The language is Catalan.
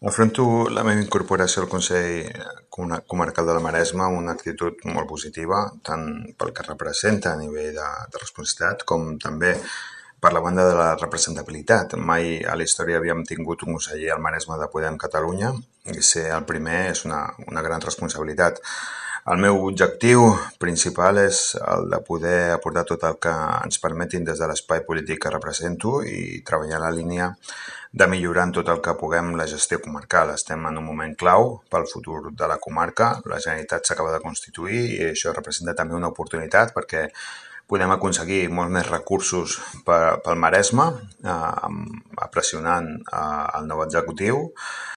Afronto la meva incorporació al Consell Comarcal del Maresme amb una actitud molt positiva, tant pel que representa a nivell de responsabilitat com també per la banda de la representabilitat. Mai a la història havíem tingut un conseller al Maresme de Podem Catalunya i ser el primer és una gran responsabilitat. El meu objectiu principal és el de poder aportar tot el que ens permetin des de l'espai polític que represento i treballar en la línia de millorar en tot el que puguem la gestió comarcal. Estem en un moment clau pel futur de la comarca. La Generalitat s'acaba de constituir i això representa també una oportunitat perquè podem aconseguir molts més recursos pel Maresme, pressionant el nou executiu